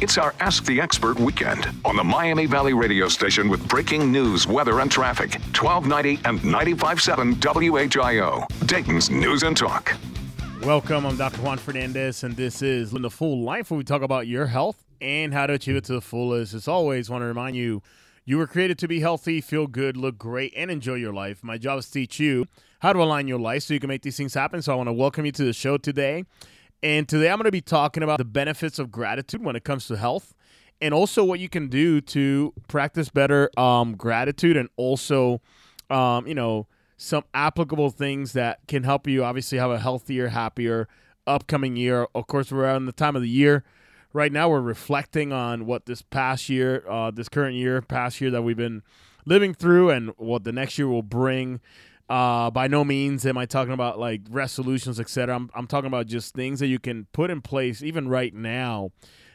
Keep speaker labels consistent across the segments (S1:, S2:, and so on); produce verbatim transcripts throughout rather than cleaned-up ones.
S1: It's our Ask the Expert weekend on the Miami Valley radio station with breaking news, weather, and traffic. twelve ninety and ninety-five point seven W H I O, Dayton's News and Talk.
S2: Welcome, I'm Doctor Juan Fernandez, and this is Living the Full Life, where we talk about your health and how to achieve it to the fullest. As always, I want to remind you, you were created to be healthy, feel good, look great, and enjoy your life. My job is to teach you how to align your life so you can make these things happen. So I want to welcome you to the show today. And today I'm going to be talking about the benefits of gratitude when it comes to health, and also what you can do to practice better um, gratitude, and also, um, you know, some applicable things that can help you obviously have a healthier, happier upcoming year. Of course, we're in the time of the year. Right now we're reflecting on what this past year, uh, this current year, past year that we've been living through, and what the next year will bring. Uh, by no means am I talking about like resolutions, et cetera. I'm, I'm talking about just things that you can put in place even right now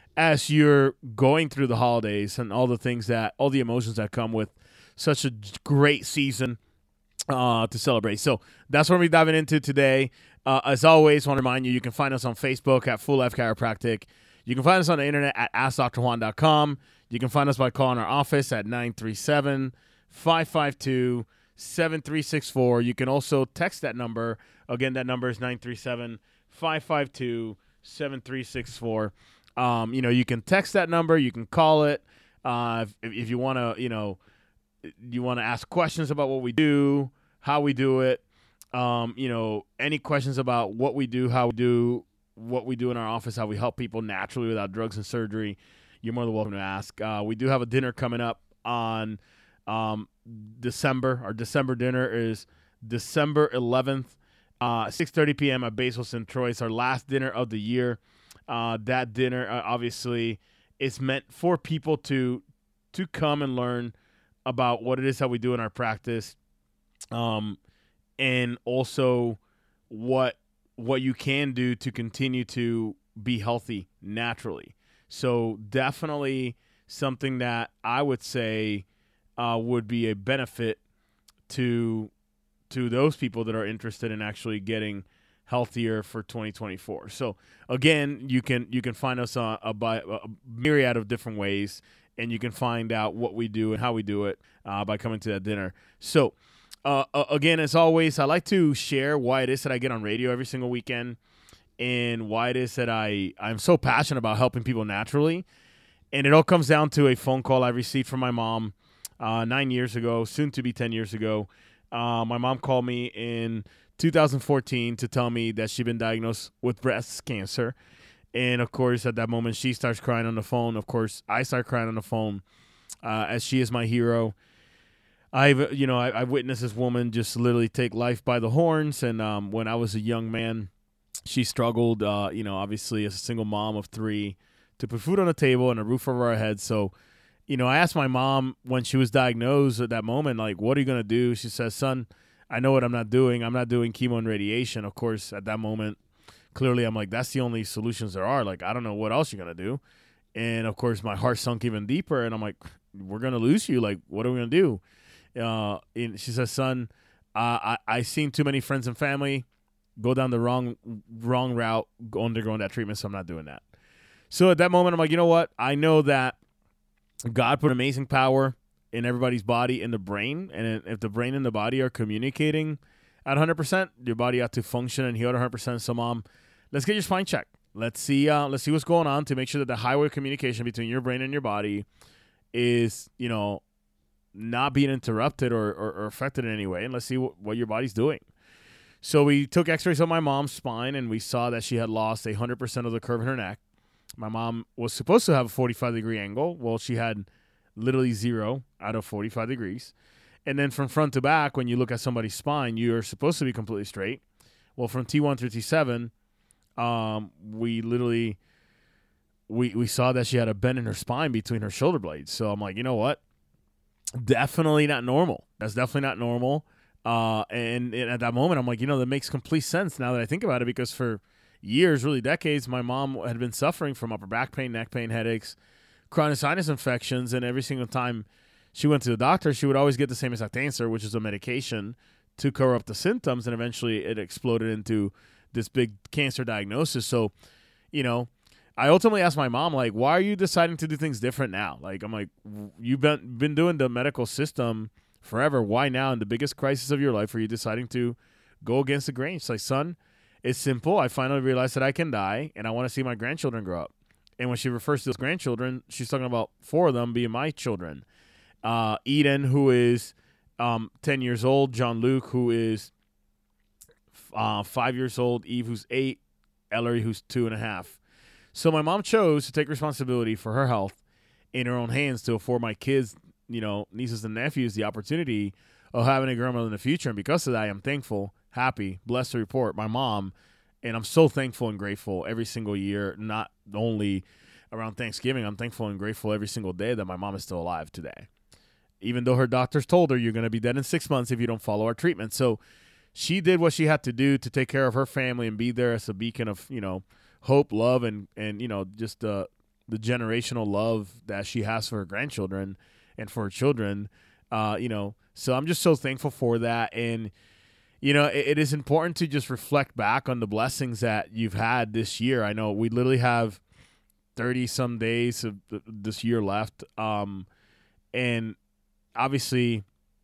S2: as you're going through the holidays and all the things that, all the emotions that come with such a great season uh, to celebrate. So that's what we're diving into today. Uh, as always, I want to remind you, you can find us on Facebook at Full Life Chiropractic. You can find us on the internet at ask dr juan dot com. You can find us by calling our office at nine three seven, five five two, seven three six four. You can also text that number. Again, that number is nine three seven, five five two, seven three six four. Um, you know, you can text that number. You can call it. Uh, if, if you want to, you know, you want to ask questions about what we do, how we do it, um, you know, any questions about what we do, how we do, what we do in our office, how we help people naturally without drugs and surgery, you're more than welcome to ask. Uh, we do have a dinner coming up on um, December. Our December dinner is December eleventh, uh, six thirty p.m. at Bezos and Troy. It's our last dinner of the year. Uh, that dinner, uh, obviously, is meant for people to to come and learn about what it is that we do in our practice, um, and also what what you can do to continue to be healthy naturally. So definitely something that I would say Uh, would be a benefit to to those people that are interested in actually getting healthier for twenty twenty-four. So again, you can you can find us on a, by, a myriad of different ways, and you can find out what we do and how we do it uh, by coming to that dinner. So uh, uh, again, as always, I like to share why it is that I get on radio every single weekend, and why it is that I I'm so passionate about helping people naturally. And it all comes down to a phone call I received from my mom Uh, nine years ago, soon to be ten years ago. Uh, my mom called me in two thousand fourteen to tell me that she'd been diagnosed with breast cancer. And, of course, at that moment, she starts crying on the phone. Of course, I start crying on the phone uh, as she is my hero. I've, you know, I, I've witnessed this woman just literally take life by the horns. And um, when I was a young man, she struggled, uh, you know, obviously as a single mom of three, to put food on the table and a roof over our head. So, you know, I asked my mom when she was diagnosed at that moment, like, what are you going to do? She says, son, I know what I'm not doing. I'm not doing chemo and radiation. Of course, at that moment, clearly I'm like, that's the only solutions there are. Like, I don't know what else you're going to do. And, of course, my heart sunk even deeper. And I'm like, we're going to lose you. Like, what are we going to do? Uh, and she says, son, uh, I, I seen too many friends and family go down the wrong wrong route undergoing that treatment, so I'm not doing that. So at that moment, I'm like, you know what? I know that God put amazing power in everybody's body, in the brain, and if the brain and the body are communicating at one hundred percent, your body ought to function and heal at one hundred percent. So, Mom, let's get your spine checked. Let's see, uh, let's see what's going on to make sure that the highway of communication between your brain and your body is, you know, not being interrupted or, or, or affected in any way, and let's see what, what your body's doing. So we took x-rays of my mom's spine, and we saw that she had lost one hundred percent of the curve in her neck. My mom was supposed to have a forty-five degree angle. Well, she had literally zero out of forty-five degrees. And then from front to back, when you look at somebody's spine, you're supposed to be completely straight. Well, from T one through T seven, um, we literally, we, we saw that she had a bend in her spine between her shoulder blades. So I'm like, you know what? Definitely not normal. That's definitely not normal. Uh, and, and at that moment, I'm like, you know, that makes complete sense now that I think about it, because for years, really decades, my mom had been suffering from upper back pain, neck pain, headaches, chronic sinus infections, and every single time she went to the doctor, she would always get the same exact answer, which is a medication to cover up the symptoms, and eventually it exploded into this big cancer diagnosis. So, you know, I ultimately asked my mom, like, why are you deciding to do things different now? Like, I'm like, you've been been doing the medical system forever. Why now, in the biggest crisis of your life, are you deciding to go against the grain? She's like, son, it's simple. I finally realized that I can die, and I want to see my grandchildren grow up. And when she refers to those grandchildren, she's talking about four of them being my children. Uh, Eden, who is um, ten years old. John Luke, who is uh, five years old. Eve, who's eight. Ellery, who's two and a half. So my mom chose to take responsibility for her health in her own hands to afford my kids, you know, nieces and nephews, the opportunity of having a grandmother in the future. And because of that, I am thankful, happy, blessed to report my mom, and I'm so thankful and grateful every single year, not only around Thanksgiving, I'm thankful and grateful every single day that my mom is still alive today. Even though her doctors told her, you're going to be dead in six months if you don't follow our treatment. So she did what she had to do to take care of her family and be there as a beacon of, you know, hope, love, and, and you know, just uh, the generational love that she has for her grandchildren and for her children, uh, you know. So I'm just so thankful for that. And, you know, it, it is important to just reflect back on the blessings that you've had this year. I know we literally have thirty-some days of th- this year left. Um, and obviously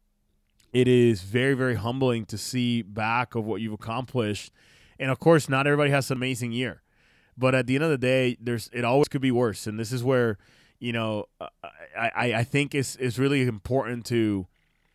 S2: it is very, very humbling to see back of what you've accomplished. And, of course, not everybody has an amazing year. But at the end of the day, there's it always could be worse. And this is where, you know, I, I, I think it's, it's really important to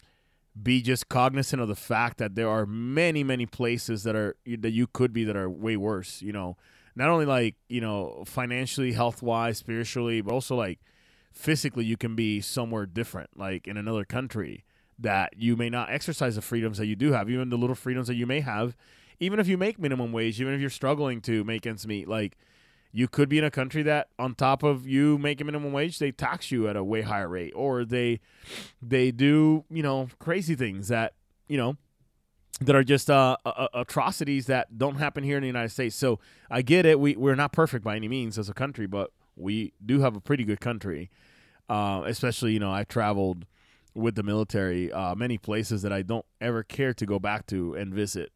S2: be just cognizant of the fact that there are many, many places that are that you could be that are way worse, you know. Not only like, you know, financially, health-wise, spiritually, but also like physically you can be somewhere different, like in another country that you may not exercise the freedoms that you do have, even the little freedoms that you may have. Even if you make minimum wage, even if you're struggling to make ends meet, like you could be in a country that on top of you making minimum wage, they tax you at a way higher rate, or they they do, you know, crazy things that, you know, that are just uh, uh, atrocities that don't happen here in the United States. So I get it. We, we're not perfect by any means as a country, but we do have a pretty good country, uh, especially, you know, I traveled with the military, uh, many places that I don't ever care to go back to and visit.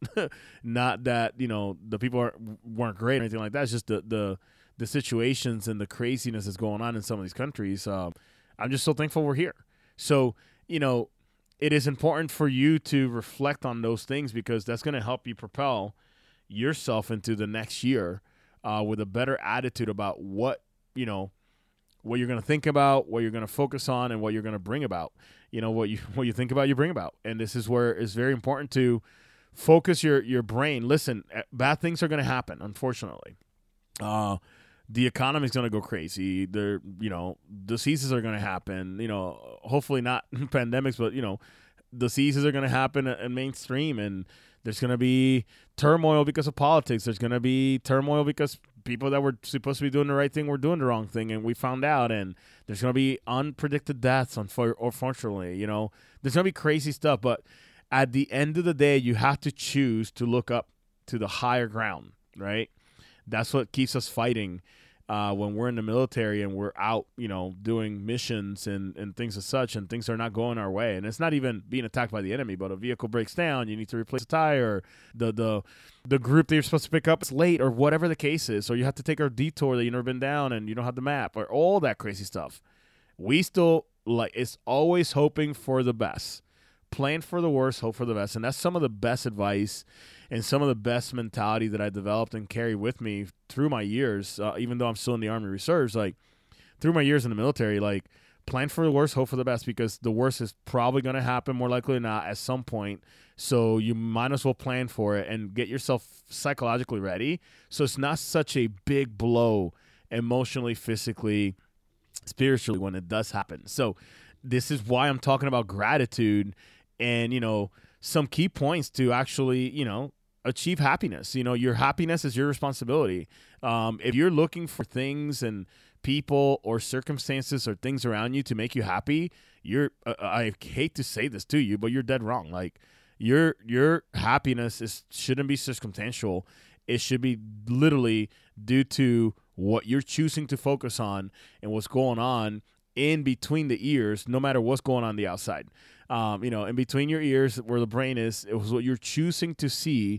S2: Not that, you know, the people are, weren't great or anything like that. It's just the, the, the situations and the craziness that's going on in some of these countries. Um, I'm just so thankful we're here. So, you know, it is important for you to reflect on those things because that's going to help you propel yourself into the next year uh, with a better attitude about what, you know, what you're going to think about, what you're going to focus on, and what you're going to bring about. You know, what you what you think about, you bring about. And this is where it's very important to focus your, your brain. Listen, bad things are going to happen, unfortunately. Uh, the economy is going to go crazy. There, you know, diseases are going to happen. You know, hopefully not pandemics, but, you know, diseases are going to happen in mainstream. And there's going to be turmoil because of politics. There's going to be turmoil because people that were supposed to be doing the right thing were doing the wrong thing, and we found out. And there's going to be unpredicted deaths, unfortunately. You know, there's going to be crazy stuff. But at the end of the day, you have to choose to look up to the higher ground, right? That's what keeps us fighting uh, when we're in the military and we're out, you know, doing missions and, and things as such, and things are not going our way. And it's not even being attacked by the enemy, but a vehicle breaks down, you need to replace a tire, the the the group that you're supposed to pick up is late, or whatever the case is, or you have to take a detour that you've never been down and you don't have the map, or all that crazy stuff. We still, like, it's always hoping for the best. Plan for the worst, hope for the best. And that's some of the best advice and some of the best mentality that I developed and carry with me through my years, uh, even though I'm still in the Army Reserves, like through my years in the military, like plan for the worst, hope for the best, because the worst is probably going to happen more likely than not at some point. So you might as well plan for it and get yourself psychologically ready. So it's not such a big blow emotionally, physically, spiritually when it does happen. So this is why I'm talking about gratitude and, you know, some key points to actually, you know, achieve happiness. You know, your happiness is your responsibility. Um, if you're looking for things and people or circumstances or things around you to make you happy, you're, uh, I hate to say this to you, but you're dead wrong. Like your, your happiness is, shouldn't be circumstantial. It should be literally due to what you're choosing to focus on and what's going on in between the ears, no matter what's going on the outside. Um, you know, in between your ears where the brain is, it was what you're choosing to see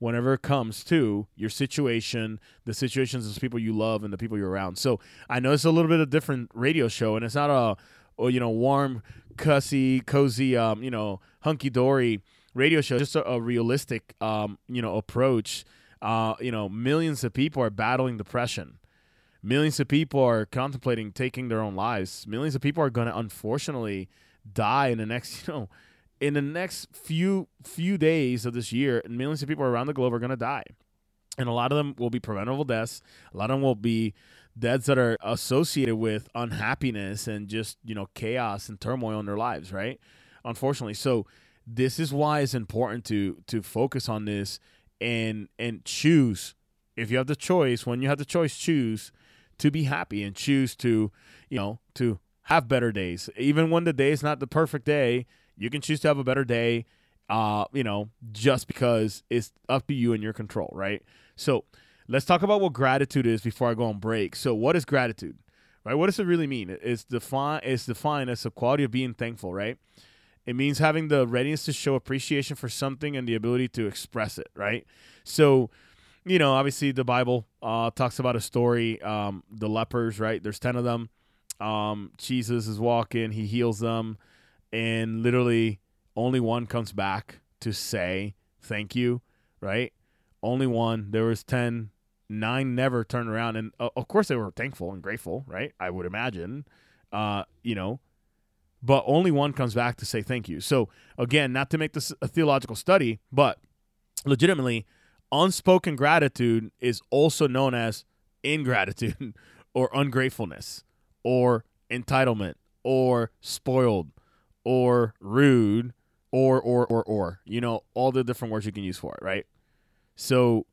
S2: whenever it comes to your situation, the situations of the people you love and the people you're around. So I know it's a little bit of a different radio show, and it's not a, or, you know, warm, cussy, cozy, um, you know, hunky-dory radio show, just a, a realistic, um, you know, approach. Uh, you know, millions of people are battling depression. Millions of people are contemplating taking their own lives. Millions of people are going to, unfortunately, die in the next, you know, in the next few few days of this year. And millions of people around the globe are going to die. And a lot of them will be preventable deaths. A lot of them will be deaths that are associated with unhappiness and just, you know, chaos and turmoil in their lives, right? Unfortunately. So this is why it's important to to focus on this and and choose. If you have the choice, when you have the choice, choose to be happy and choose to, you know, to have better days. Even when the day is not the perfect day, you can choose to have a better day, uh, you know, just because it's up to you and your control, right? So let's talk about what gratitude is before I go on break. So what is gratitude, right? What does it really mean? It's defined, it's defined as the quality of being thankful, right? It means having the readiness to show appreciation for something and the ability to express it, right? So, you know, obviously the Bible uh, talks about a story, um, the lepers, right? There's ten of them. Um, Jesus is walking, he heals them, and literally only one comes back to say thank you, right? Only one. There was ten. Nine never turned around, and uh, of course they were thankful and grateful, right? I would imagine, uh, you know, but only one comes back to say thank you. So again, not to make this a theological study, but legitimately, unspoken gratitude is also known as ingratitude or ungratefulness or entitlement or spoiled or rude or, or, or, or, you know, all the different words you can use for it, right? So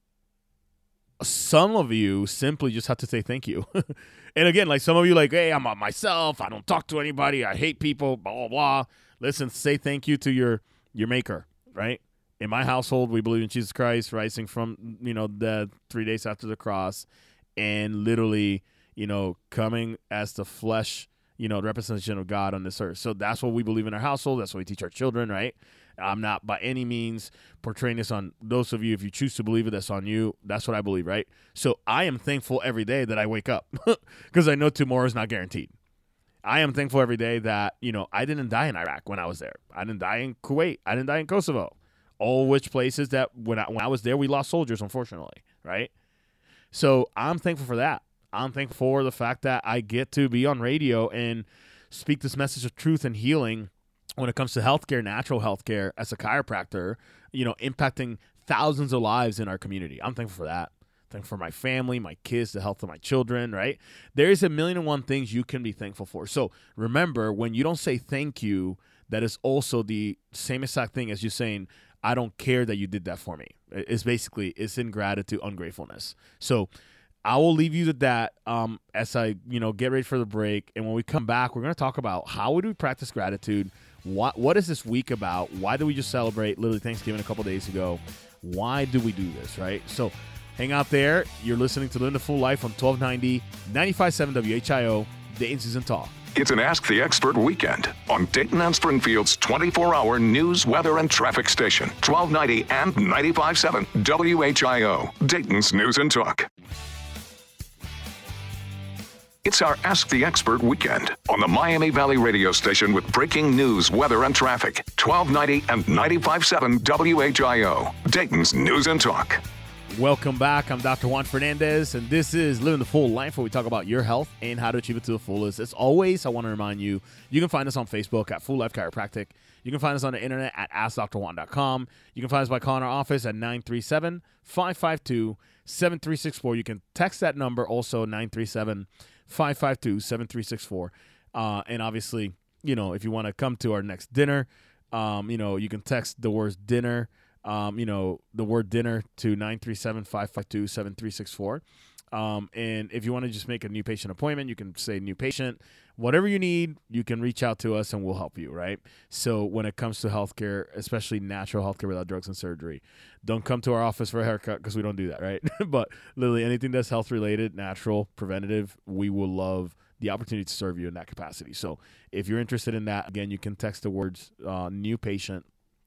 S2: some of you simply just have to say thank you. And again, like some of you like, hey, I'm on myself. I don't talk to anybody. I hate people, blah, blah, blah. Listen, say thank you to your, your maker, right? In my household, we believe in Jesus Christ rising from, you know, the three days after the cross and literally, you know, coming as the flesh, you know, the representation of God on this earth. So that's what we believe in our household. That's what we teach our children, right? I'm not by any means portraying this on those of you. If you choose to believe it, that's on you. That's what I believe, right? So I am thankful every day that I wake up because I know tomorrow is not guaranteed. I am thankful every day that, you know, I didn't die in Iraq when I was there. I didn't die in Kuwait. I didn't die in Kosovo. All which places that when I, when I was there, we lost soldiers, unfortunately, right? So I'm thankful for that. I'm thankful for the fact that I get to be on radio and speak this message of truth and healing when it comes to healthcare, natural healthcare, as a chiropractor, you know, impacting thousands of lives in our community. I'm thankful for that. Thankful for my family, my kids, the health of my children, right? There is a million and one things you can be thankful for. So remember, when you don't say thank you, that is also the same exact thing as you saying, I don't care that you did that for me. It's basically, it's ingratitude, ungratefulness. So I will leave you to that um, as I, you know, get ready for the break. And when we come back, we're going to talk about how would we practice gratitude? What What is this week about? Why do we just celebrate literally Thanksgiving a couple days ago? Why do we do this, right? So hang out there. You're listening to Living the Full Life on twelve ninety, ninety-five point seven W H I O, Dayton's News and Talk.
S1: It's an Ask the Expert weekend on Dayton and Springfield's twenty-four hour news, weather, and traffic station, twelve ninety and ninety-five point seven W H I O, Dayton's News and Talk. It's our Ask the Expert weekend on the Miami Valley radio station with breaking news, weather, and traffic, twelve ninety and ninety-five point seven W H I O, Dayton's News and Talk.
S2: Welcome back. I'm Doctor Juan Fernandez, and this is Living the Full Life, where we talk about your health and how to achieve it to the fullest. As always, I want to remind you, you can find us on Facebook at Full Life Chiropractic. You can find us on the internet at ask dr juan dot com. You can find us by calling our office at nine three seven, five five two, seven three six four. You can text that number also, nine three seven, five five two, seven three six four. Uh, and obviously, you know, if you want to come to our next dinner, um, you know, you can text the words dinner, um, you know, the word dinner to nine three seven, five five two, seven three six four. Um, and if you want to just make a new patient appointment, you can say new patient. Whatever you need, you can reach out to us and we'll help you, right? So when it comes to healthcare, especially natural healthcare without drugs and surgery, don't come to our office for a haircut because we don't do that, right? But literally anything that's health-related, natural, preventative, we will love the opportunity to serve you in that capacity. So if you're interested in that, again, you can text the words uh, new patient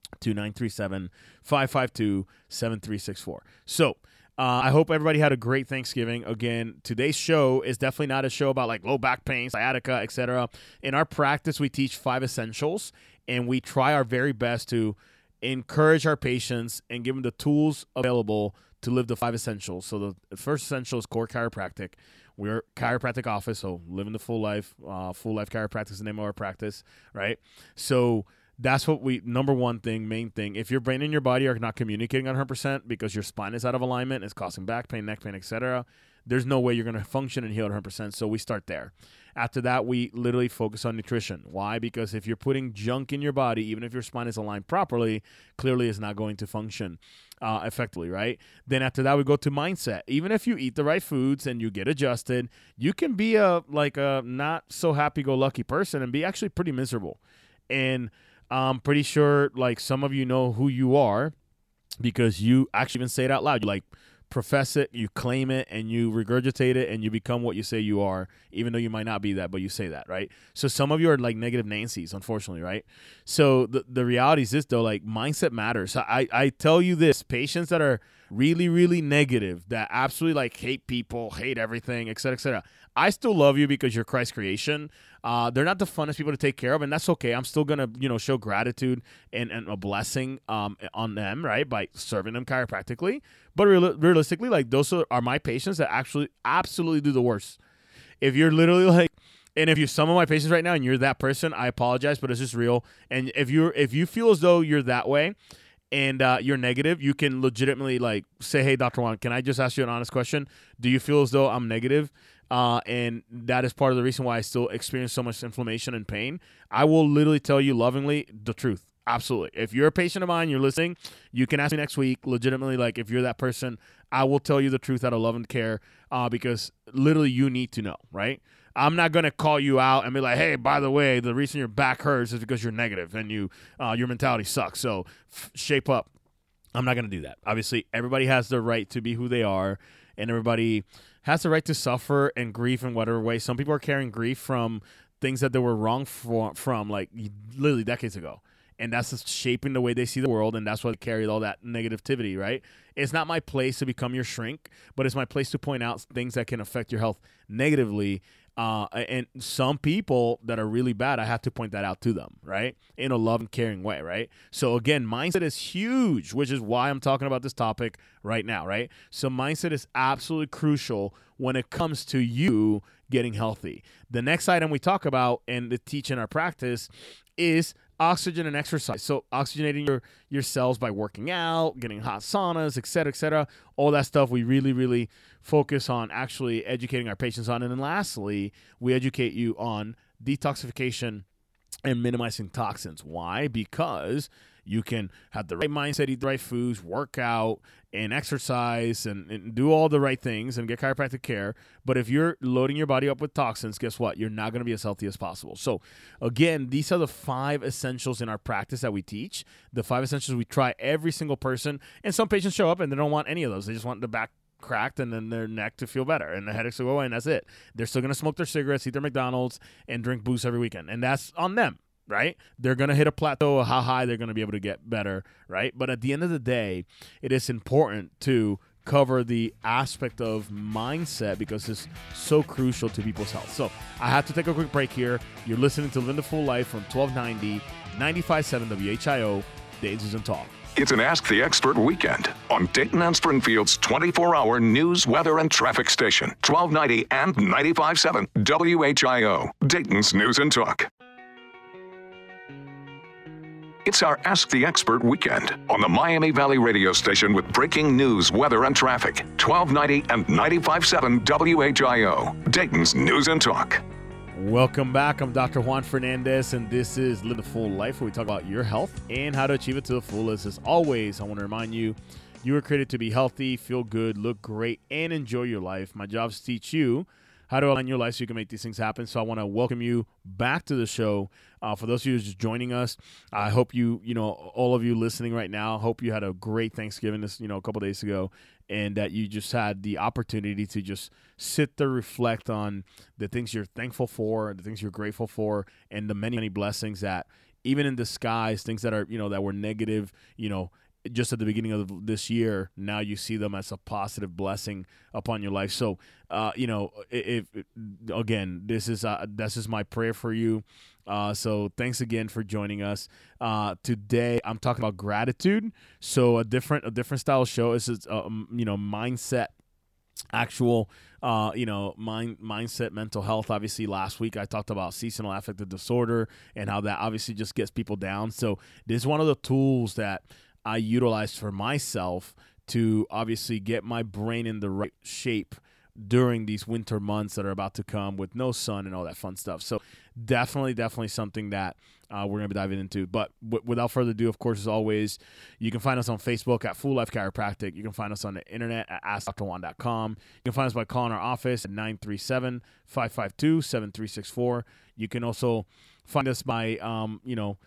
S2: to nine three seven, five five two, seven three six four. So uh, I hope everybody had a great Thanksgiving. Again, today's show is definitely not a show about like low back pain, sciatica, et cetera. In our practice, we teach five essentials, and we try our very best to encourage our patients and give them the tools available to live the five essentials. So the first essential is core chiropractic. We're a chiropractic office, so living the full life. Uh, full life chiropractic is the name of our practice, right? So that's what we, number one thing, main thing. If your brain and your body are not communicating one hundred percent because your spine is out of alignment, it's causing back pain, neck pain, et cetera, there's no way you're going to function and heal one hundred percent. So we start there. After that, we literally focus on nutrition. Why? Because if you're putting junk in your body, even if your spine is aligned properly, clearly it's not going to function uh, effectively, right? Then after that, we go to mindset. Even if you eat the right foods and you get adjusted, you can be a like a not so happy-go-lucky person and be actually pretty miserable. And I'm pretty sure like some of you know who you are because you actually even say it out loud. You like profess it, you claim it, and you regurgitate it, and you become what you say you are, even though you might not be that, but you say that, right? So some of you are like negative Nancy's, unfortunately, right? So the, the reality is this, though, like mindset matters. I, I tell you this, patients that are really, really negative, that absolutely like hate people, hate everything, et cetera, et cetera, I still love you because you're Christ's creation. Uh, they're not the funnest people to take care of, and that's okay. I'm still going to, you know, show gratitude and, and a blessing um, on them, right, by serving them chiropractically. But real, realistically, like, those are, are my patients that actually absolutely do the worst. If you're literally like, and if you're some of my patients right now and you're that person, I apologize, but it's just real. And if you're if you feel as though you're that way and uh, you're negative, you can legitimately like say, hey, Doctor Juan, can I just ask you an honest question? Do you feel as though I'm negative? Uh, and that is part of the reason why I still experience so much inflammation and pain. I will literally tell you lovingly the truth. Absolutely. If you're a patient of mine, you're listening, you can ask me next week, legitimately, like if you're that person, I will tell you the truth out of love and care uh, because literally you need to know, right? I'm not going to call you out and be like, hey, by the way, the reason your back hurts is because you're negative and you uh, your mentality sucks, so f- shape up. I'm not going to do that. Obviously, everybody has the right to be who they are, and everybody has the right to suffer and grief in whatever way. Some people are carrying grief from things that they were wrong for, from like literally decades ago. And that's just shaping the way they see the world, and that's why they carry all that negativity, right? It's not my place to become your shrink, but it's my place to point out things that can affect your health negatively. Uh, and some people that are really bad, I have to point that out to them, right? In a loving, caring way, right? So again, mindset is huge, which is why I'm talking about this topic right now, right? So mindset is absolutely crucial when it comes to you getting healthy. The next item we talk about and the teach in our practice is oxygen and exercise. So oxygenating your, your cells by working out, getting hot saunas, et cetera, et cetera. All that stuff we really, really focus on actually educating our patients on. And then lastly, we educate you on detoxification and minimizing toxins. Why? Because you can have the right mindset, eat the right foods, work out, and exercise, and, and do all the right things and get chiropractic care. But if you're loading your body up with toxins, guess what? You're not going to be as healthy as possible. So, again, these are the five essentials in our practice that we teach. The five essentials we try every single person. And some patients show up and they don't want any of those. They just want the back cracked and then their neck to feel better and the headaches to go away, and that's it. They're still going to smoke their cigarettes, eat their McDonald's, and drink booze every weekend. And that's on them. Right? They're going to hit a plateau of how high they're going to be able to get better, right? But at the end of the day, it is important to cover the aspect of mindset because it's so crucial to people's health. So I have to take a quick break here. You're listening to Living the Full Life from twelve ninety, ninety-five point seven W H I O, Dayton's News and Talk.
S1: It's an Ask the Expert weekend on Dayton and Springfield's twenty-four hour news, weather, and traffic station, twelve ninety and ninety-five point seven W H I O, Dayton's News and Talk. It's our Ask the Expert weekend on the Miami Valley radio station with breaking news, weather, and traffic. twelve ninety and ninety-five point seven W H I O, Dayton's News and Talk.
S2: Welcome back. I'm Doctor Juan Fernandez, and this is Live the Full Life, where we talk about your health and how to achieve it to the fullest. As always, I want to remind you, you were created to be healthy, feel good, look great, and enjoy your life. My job is to teach you how to align your life so you can make these things happen. So I want to welcome you back to the show. Uh, for those of you who are just joining us, I hope you, you know, all of you listening right now, hope you had a great Thanksgiving this, you know, a couple days ago, and that you just had the opportunity to just sit there, reflect on the things you're thankful for, the things you're grateful for, and the many, many blessings that even in disguise, things that are, you know, that were negative, you know, just at the beginning of this year, now you see them as a positive blessing upon your life. So, uh, you know, if, if again, this is uh, this is my prayer for you. Uh, so thanks again for joining us. Uh, today, I'm talking about gratitude. So a different a different style show. This is uh, you know, mindset, actual uh, you know, mind mindset, mental health. Obviously, last week I talked about seasonal affective disorder and how that obviously just gets people down. So this is one of the tools that I utilized for myself to obviously get my brain in the right shape during these winter months that are about to come with no sun and all that fun stuff. So definitely, definitely something that uh, we're going to be diving into. But w- without further ado, of course, as always, you can find us on Facebook at Full Life Chiropractic. You can find us on the internet at ask dr juan dot com. You can find us by calling our office at nine three seven, five five two, seven three six four. You can also find us by, um, you know,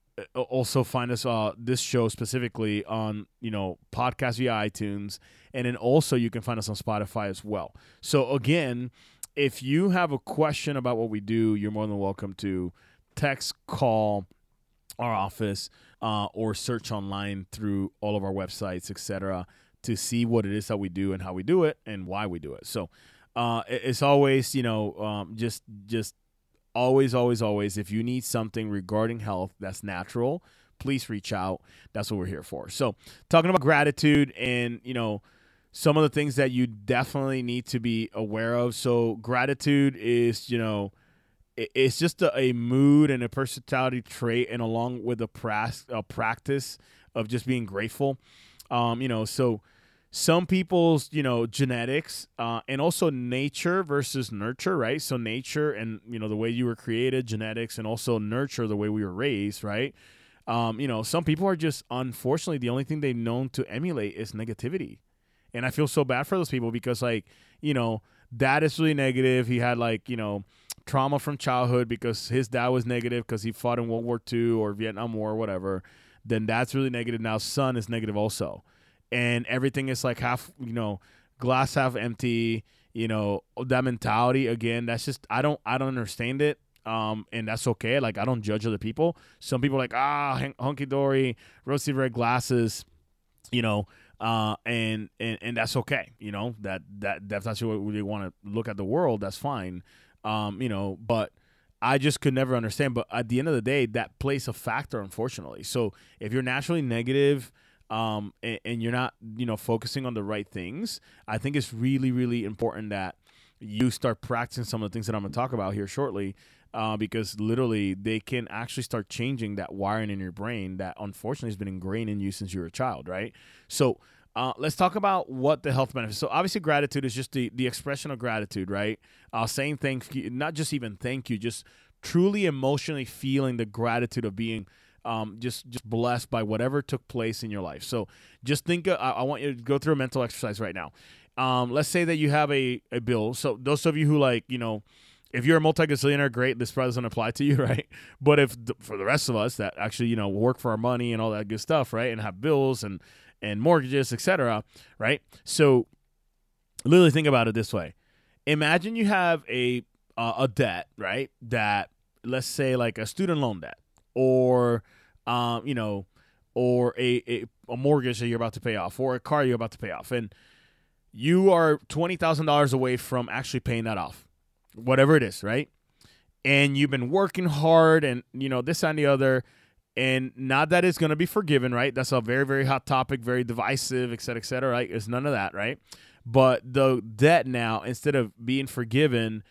S2: also find us uh this show specifically on, you know, podcast via iTunes, and then also you can find us on Spotify as well. So again, if you have a question about what we do, you're more than welcome to text, call our office, uh, or search online through all of our websites, et cetera, to see what it is that we do and how we do it and why we do it. So uh, it's always, you know, um, just just. Always, always, always, if you need something regarding health that's natural, please reach out. That's what we're here for. So talking about gratitude and, you know, some of the things that you definitely need to be aware of. So gratitude is, you know, it's just a, a mood and a personality trait, and along with a, pras- a practice of just being grateful. Um, you know, so some people's, you know, genetics uh, and also nature versus nurture, right? So nature and, you know, the way you were created, genetics, and also nurture, the way we were raised, right? Um, you know, some people are just, unfortunately, the only thing they've known to emulate is negativity. And I feel so bad for those people because, like, you know, dad is really negative. He had, like, you know, trauma from childhood because his dad was negative because he fought in World War Two or Vietnam War or whatever. Then that's really negative. Now son is negative also. And everything is like half, you know, glass half empty, you know, that mentality. Again, that's just, I don't, I don't understand it. Um, and that's okay. Like, I don't judge other people. Some people are like, ah, hunky dory, rosy red glasses, you know, uh, and, and, and that's okay. You know, that, that, that's actually what we want to look at the world. That's fine. Um, you know, but I just could never understand. But at the end of the day, that plays a factor, unfortunately. So if you're naturally negative, Um, and, and you're not, you know, focusing on the right things, I think it's really, really important that you start practicing some of the things that I'm going to talk about here shortly, uh, because literally they can actually start changing that wiring in your brain that unfortunately has been ingrained in you since you were a child, right? So uh, let's talk about what the health benefits. So obviously gratitude is just the, the expression of gratitude, right? Uh, saying thank you, not just even thank you, just truly emotionally feeling the gratitude of being Um, just just blessed by whatever took place in your life. So just think, uh, I, I want you to go through a mental exercise right now. Um, let's say that you have a, a bill. So those of you who, like, you know, if you're a multi-gazillionaire, great, this probably doesn't apply to you, right? But if the, for the rest of us that actually, you know, work for our money and all that good stuff, right, and have bills and, and mortgages, et cetera, right? So literally think about it this way. Imagine you have a uh, a debt, right, that, let's say, like a student loan debt, or, um, you know, or a, a, a mortgage that you're about to pay off, or a car you're about to pay off. And you are twenty thousand dollars away from actually paying that off, whatever it is, right? And you've been working hard and, you know, this and the other, and not that it's going to be forgiven, right? That's a very, very hot topic, very divisive, et cetera, et cetera, right? It's none of that, right? But the debt now, instead of being forgiven,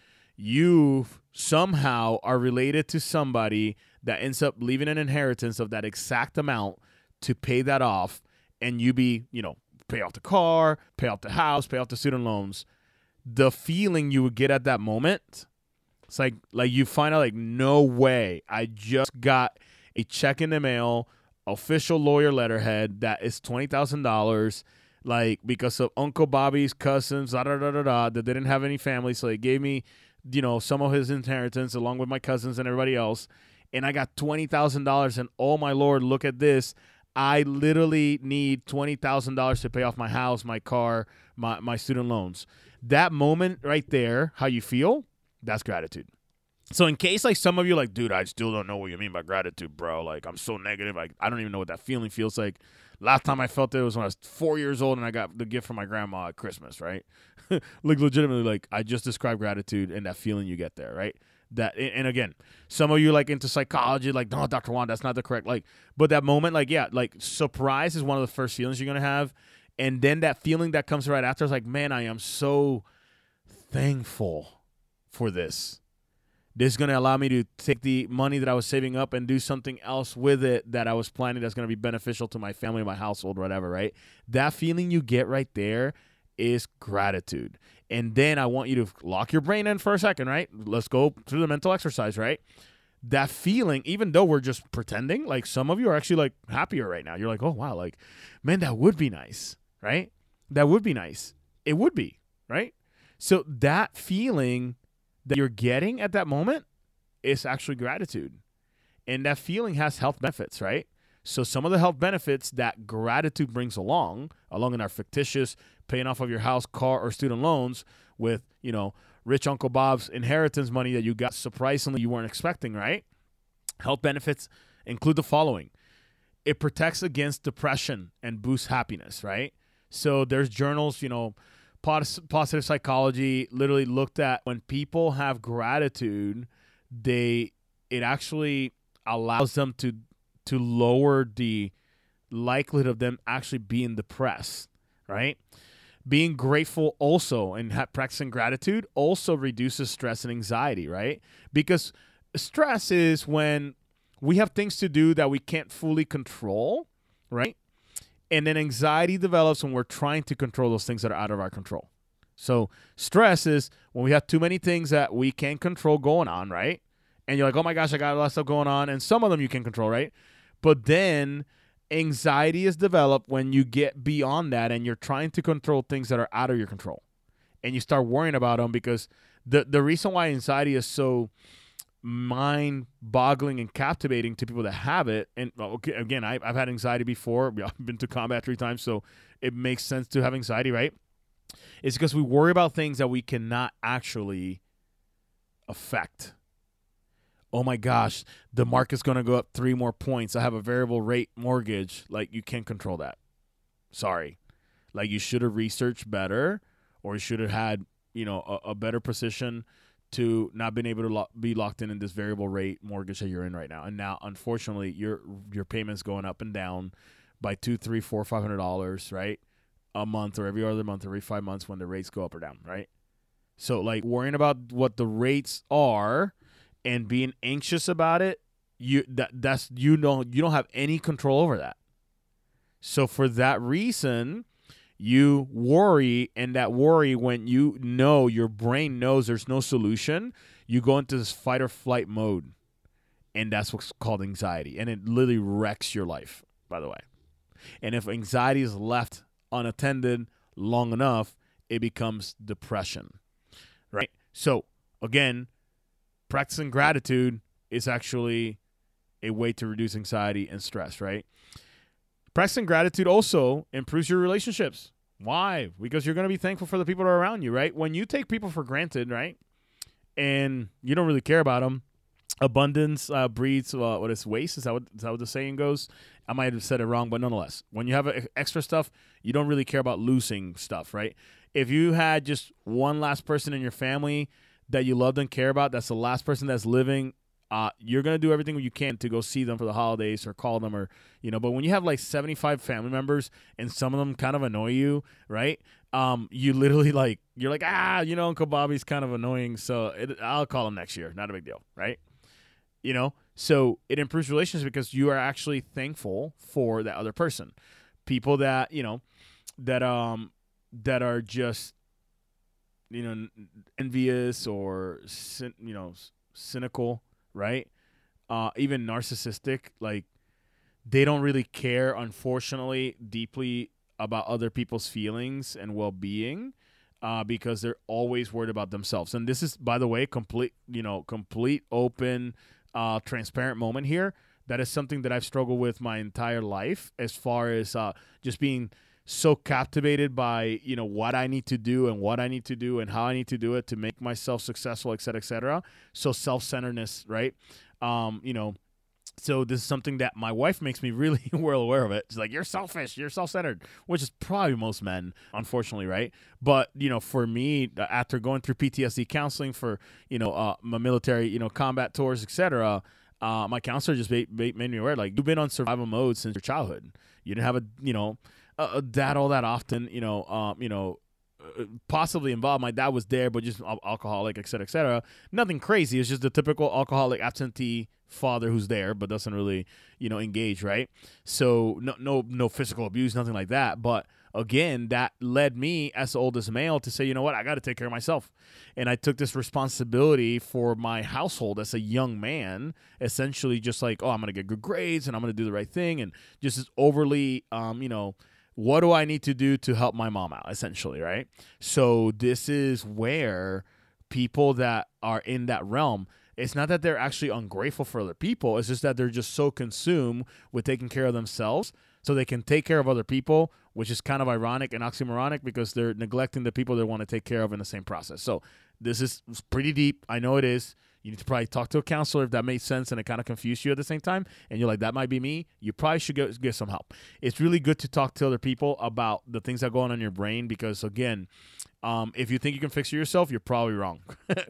S2: you somehow are related to somebody that ends up leaving an inheritance of that exact amount to pay that off, and you be, you know, pay off the car, pay off the house, pay off the student loans. The feeling you would get at that moment, it's like, like you find out, like, no way, I just got a check in the mail, official lawyer letterhead that is twenty thousand dollars, like, because of Uncle Bobby's cousins, da da da da da, that didn't have any family, so they gave me, you know, some of his inheritance along with my cousins and everybody else. And I got twenty thousand dollars, and oh my Lord, look at this. I literally need twenty thousand dollars to pay off my house, my car, my, my student loans. That moment right there, how you feel, that's gratitude. So in case like some of you like, dude, I still don't know what you mean by gratitude, bro. Like I'm so negative. Like I don't even know what that feeling feels like. Last time I felt it was when I was four years old and I got the gift from my grandma at Christmas, right? Like legitimately, like I just described gratitude and that feeling you get there, right? That and again, some of you like into psychology, like, no, Doctor Juan, that's not the correct, like, but that moment, like, yeah, like surprise is one of the first feelings you're gonna have. And then that feeling that comes right after is like, man, I am so thankful for this. This is going to allow me to take the money that I was saving up and do something else with it that I was planning that's going to be beneficial to my family, my household, whatever, right? That feeling you get right there is gratitude. And then I want you to lock your brain in for a second, right? Let's go through the mental exercise, right? That feeling, even though we're just pretending, like some of you are actually like happier right now. You're like, oh, wow, like, man, that would be nice, right? That would be nice. It would be, right? So that feeling that you're getting at that moment is actually gratitude. And that feeling has health benefits, right? So some of the health benefits that gratitude brings along, along in our fictitious paying off of your house, car, or student loans with, you know, rich Uncle Bob's inheritance money that you got surprisingly you weren't expecting, right? Health benefits include the following. It protects against depression and boosts happiness, right? So there's journals, you know, Positive Psychology literally looked at when people have gratitude, they it actually allows them to to lower the likelihood of them actually being depressed, right? Being grateful also and ha- practicing gratitude also reduces stress and anxiety, right? Because stress is when we have things to do that we can't fully control, right? And then anxiety develops when we're trying to control those things that are out of our control. So stress is when we have too many things that we can't control going on, right? And you're like, oh my gosh, I got a lot of stuff going on. And some of them you can control, right? But then anxiety is developed when you get beyond that and you're trying to control things that are out of your control. And you start worrying about them because the, the reason why anxiety is so mind-boggling and captivating to people that have it, and okay, again, I, I've had anxiety before. I've been to combat three times, so it makes sense to have anxiety, right? It's because we worry about things that we cannot actually affect. Oh my gosh, the market's going to go up three more points. I have a variable rate mortgage. Like, you can't control that. Sorry. Like, you should have researched better, or you should have had, you know, a, a better position to not been able to lo- be locked in in this variable rate mortgage that you're in right now. And now, unfortunately, your your payment's going up and down by two, three, four, five hundred dollars, right? A month or every other month, every five months when the rates go up or down, right? So, like, worrying about what the rates are and being anxious about it, you that that's you know you don't have any control over that. So for that reason, you worry, and that worry, when you know your brain knows there's no solution, you go into this fight or flight mode, and that's what's called anxiety, and it literally wrecks your life, by the way. And if anxiety is left unattended long enough, it becomes depression, right? So again, practicing gratitude is actually a way to reduce anxiety and stress, right? Practicing gratitude also improves your relationships. Why? Because you're going to be thankful for the people that are around you, right? When you take people for granted, right, and you don't really care about them, abundance uh, breeds uh, what is waste. Is that what, is that what the saying goes? I might have said it wrong, but nonetheless, when you have uh, extra stuff, you don't really care about losing stuff, right? If you had just one last person in your family that you loved and care about, that's the last person that's living, uh, you're going to do everything you can to go see them for the holidays or call them, or, you know, but when you have like seventy-five family members and some of them kind of annoy you, right? Um, you literally like, you're like, ah, you know, Uncle Bobby's kind of annoying, so it, I'll call him next year. Not a big deal, right? You know, so it improves relationships because you are actually thankful for that other person. People that, you know, that, um, that are just, you know, envious or, you know, cynical, right? Uh, even narcissistic, like, they don't really care, unfortunately, deeply about other people's feelings and well-being, uh, because they're always worried about themselves. And this is, by the way, complete, you know, complete, open, uh, transparent moment here. That is something that I've struggled with my entire life, as far as uh, just being so captivated by, you know, what I need to do and what I need to do and how I need to do it to make myself successful, et cetera, et cetera. So self-centeredness, right? Um, you know, so this is something that my wife makes me really well aware of it. She's like, you're selfish, you're self-centered, which is probably most men, unfortunately, right? But, you know, for me, after going through P T S D counseling for, you know, uh, my military, you know, combat tours, et cetera, uh, my counselor just made, made me aware, like, you've been on survival mode since your childhood. You didn't have a, you know, a, a dad all that often, you know, um, you know, possibly involved. My dad was there, but just al- alcoholic, et cetera, et cetera. Nothing crazy. It's just the typical alcoholic absentee father who's there but doesn't really, you know, engage, right? So no no no physical abuse, nothing like that. But again, that led me as the oldest male to say, you know what, I got to take care of myself. And I took this responsibility for my household as a young man, essentially just like, oh, I'm going to get good grades and I'm going to do the right thing. And just as overly, um, you know, what do I need to do to help my mom out, essentially, right? So this is where people that are in that realm, it's not that they're actually ungrateful for other people. It's just that they're just so consumed with taking care of themselves so they can take care of other people, which is kind of ironic and oxymoronic because they're neglecting the people they want to take care of in the same process. So this is pretty deep. I know it is. You need to probably talk to a counselor if that makes sense and it kind of confused you at the same time. And you're like, that might be me. You probably should get, get some help. It's really good to talk to other people about the things that go on in your brain because, again, um, if you think you can fix it yourself, you're probably wrong.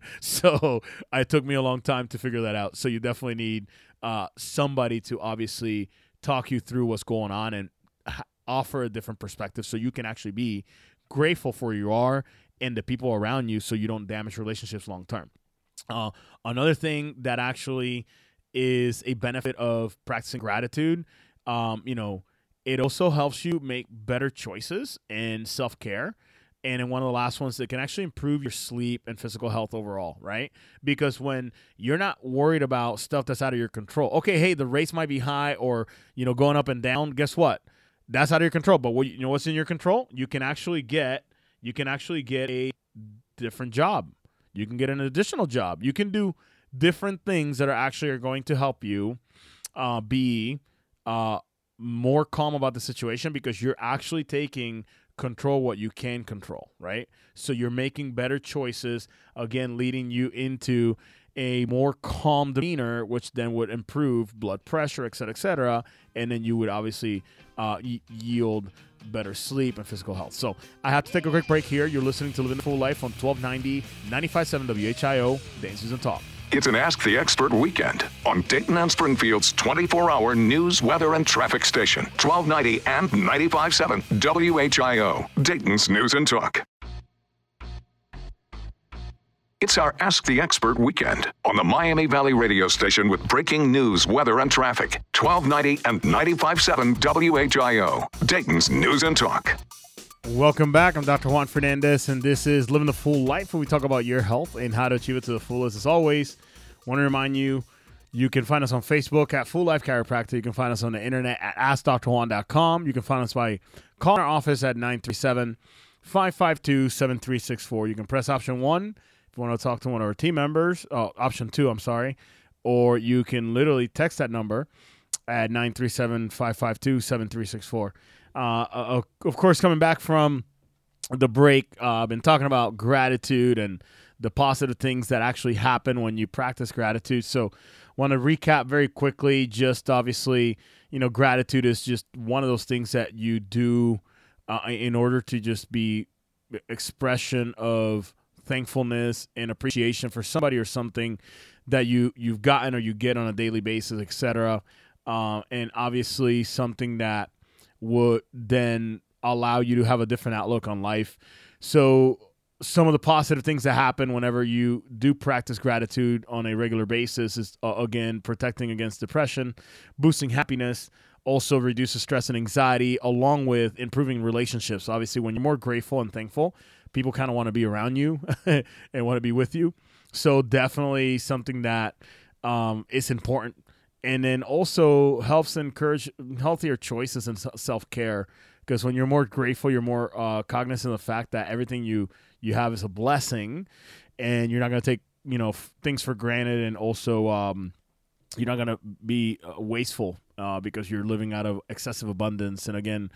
S2: So it took me a long time to figure that out. So you definitely need uh, somebody to obviously talk you through what's going on and ha- offer a different perspective so you can actually be grateful for where you are and the people around you so you don't damage relationships long term. Uh, another thing that actually is a benefit of practicing gratitude, um, you know, it also helps you make better choices and self-care. And in one of the last ones, that can actually improve your sleep and physical health overall, right? Because when you're not worried about stuff that's out of your control, okay, hey, the rates might be high or, you know, going up and down, guess what? That's out of your control. But what, you know what's in your control? You can actually get, you can actually get a different job. You can get an additional job. You can do different things that are actually are going to help you uh, be uh, more calm about the situation because you're actually taking control what you can control, right? So you're making better choices, again, leading you into a more calm demeanor, which then would improve blood pressure, et cetera, et cetera. And then you would obviously uh, y- yield better sleep and physical health. So I have to take a quick break here. You're listening to Living the Full Life on twelve ninety, ninety-five point seven W H I O, Dane Susan Talk.
S1: It's an Ask the Expert weekend on Dayton and Springfield's twenty-four hour news, weather, and traffic station, twelve ninety and ninety-five point seven W H I O, Dayton's News and Talk. It's our Ask the Expert weekend on the Miami Valley radio station with breaking news, weather, and traffic, twelve ninety and ninety-five point seven W H I O, Dayton's News and Talk.
S2: Welcome back. I'm Doctor Juan Fernandez, and this is Living the Full Life, where we talk about your health and how to achieve it to the fullest. As always, want to remind you, you can find us on Facebook at Full Life Chiropractic. You can find us on the internet at ask dr juan dot com. You can find us by calling our office at nine three seven, five five two, seven three six four. You can press option one if you want to talk to one of our team members. Oh, option two, I'm sorry. Or you can literally text that number at nine three seven, five five two, seven three six four. Uh, of course, coming back from the break, uh, I've been talking about gratitude and the positive things that actually happen when you practice gratitude. So want to recap very quickly. Just obviously, you know, gratitude is just one of those things that you do uh, in order to just be expression of thankfulness and appreciation for somebody or something that you, you've gotten or you get on a daily basis, et cetera. Uh, and obviously something that would then allow you to have a different outlook on life. So some of the positive things that happen whenever you do practice gratitude on a regular basis is, uh, again, protecting against depression, boosting happiness, also reduces stress and anxiety, along with improving relationships. Obviously, when you're more grateful and thankful, people kind of want to be around you and want to be with you. So definitely something that um, is important. And then also helps encourage healthier choices and self-care, because when you're more grateful, you're more uh, cognizant of the fact that everything you, you have is a blessing, and you're not going to take, you know, f- things for granted, and also um, you're not going to be uh, wasteful uh, because you're living out of excessive abundance. And again,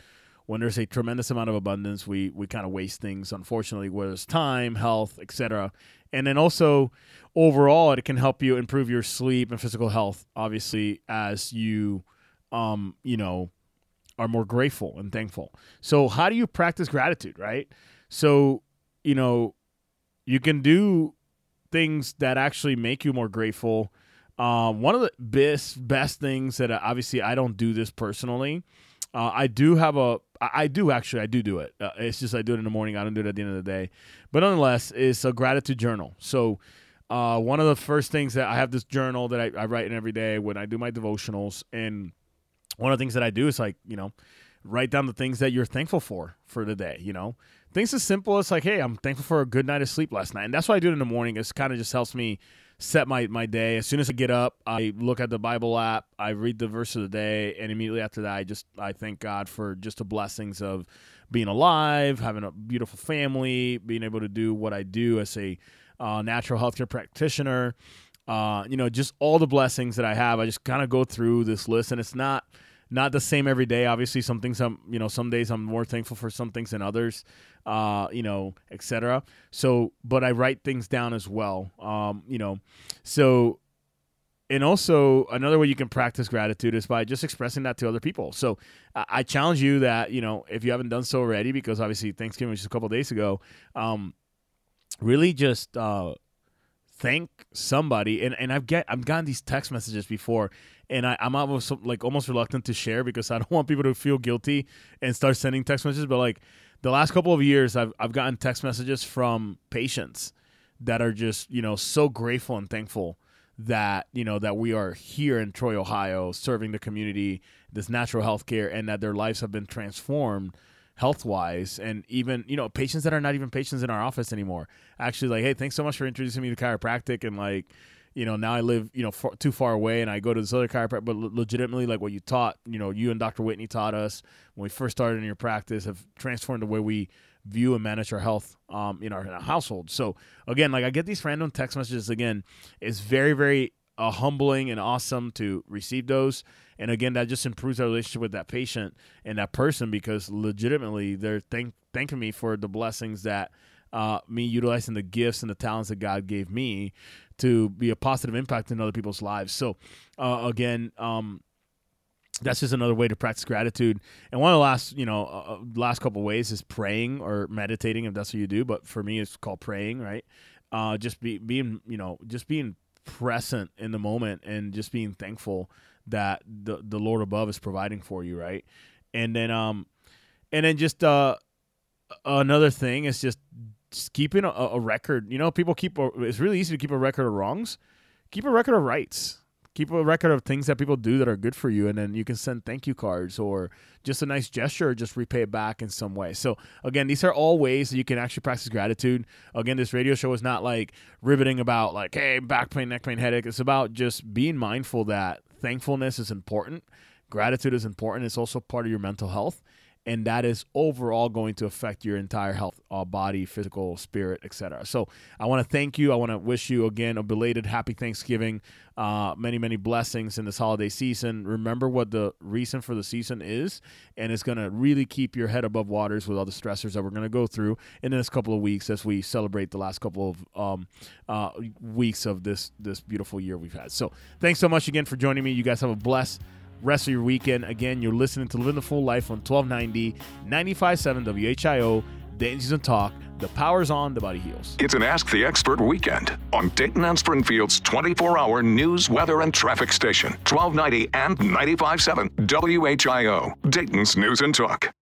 S2: when there's a tremendous amount of abundance, we we kind of waste things, unfortunately, whether it's time, health, et cetera. And then also, overall, it can help you improve your sleep and physical health, obviously, as you, um, you know, are more grateful and thankful. So how do you practice gratitude, right? So, you know, you can do things that actually make you more grateful. Um, one of the best, best things that, uh, obviously, I don't do this personally. Uh, I do have a, I do actually, I do do it. Uh, it's just I do it in the morning. I don't do it at the end of the day. But nonetheless, it's a gratitude journal. So uh, one of the first things that I have this journal that I, I write in every day when I do my devotionals. And one of the things that I do is like, you know, write down the things that you're thankful for for the day, you know. Things as simple as like, hey, I'm thankful for a good night of sleep last night. And that's why I do it in the morning. It kind of just helps me set my, my day. As soon as I get up, I look at the Bible app, I read the verse of the day, and immediately after that, I just I thank God for just the blessings of being alive, having a beautiful family, being able to do what I do as a uh, natural healthcare practitioner. Uh, you know, just all the blessings that I have. I just kind of go through this list, and it's not not the same every day. Obviously, some things I'm, you know, some days I'm more thankful for some things than others, uh, you know, et cetera. So, but I write things down as well, um, you know, so, and also another way you can practice gratitude is by just expressing that to other people. So I, I challenge you that, you know, if you haven't done so already, because obviously Thanksgiving was just a couple of days ago, um, really just, uh, thank somebody. And, and I've get, I've gotten these text messages before, and I, I'm almost like almost reluctant to share because I don't want people to feel guilty and start sending text messages. But like the last couple of years, I've I've gotten text messages from patients that are just, you know, so grateful and thankful that, you know, that we are here in Troy, Ohio, serving the community, this natural health care, and that their lives have been transformed health-wise. And even, you know, patients that are not even patients in our office anymore, actually like, hey, thanks so much for introducing me to chiropractic. And like, you know, now I live, you know, far, too far away, and I go to this other chiropractor, but legitimately, like what you taught, you know, you and Doctor Whitney taught us when we first started in your practice have transformed the way we view and manage our health um, in, our, in our household. So again, like I get these random text messages. Again, it's very, very uh, humbling and awesome to receive those. And again, that just improves our relationship with that patient and that person, because legitimately they're thank- thanking me for the blessings that uh, me utilizing the gifts and the talents that God gave me to be a positive impact in other people's lives. So uh, again, um, that's just another way to practice gratitude. And one of the last, you know, uh, last couple of ways is praying or meditating, if that's what you do. But for me, it's called praying, right? Uh, just be, being, you know, just being present in the moment and just being thankful that the the Lord above is providing for you, right? And then, um, and then just uh, another thing is just, just keeping a, a record. You know, people keep. A, it's really easy to keep a record of wrongs. Keep a record of rights. Keep a record of things that people do that are good for you, and then you can send thank you cards or just a nice gesture, or just repay it back in some way. So again, these are all ways that you can actually practice gratitude. Again, this radio show is not like riveting about like, hey, back pain, neck pain, headache. It's about just being mindful that thankfulness is important. Gratitude is important. It's also part of your mental health. And that is overall going to affect your entire health, uh, body, physical, spirit, et cetera. So I want to thank you. I want to wish you, again, a belated happy Thanksgiving, uh, many, many blessings in this holiday season. Remember what the reason for the season is, and it's going to really keep your head above waters with all the stressors that we're going to go through in the next couple of weeks as we celebrate the last couple of um, uh, weeks of this, this beautiful year we've had. So thanks so much again for joining me. You guys have a blessed rest of your weekend. Again, you're listening to Living the Full Life on twelve ninety, ninety-five point seven W H I O, Dayton's and Talk. The power's on, the body heals.
S1: It's an Ask the Expert weekend on Dayton and Springfield's twenty-four hour news, weather, and traffic station, twelve ninety and ninety-five point seven W H I O, Dayton's News and Talk.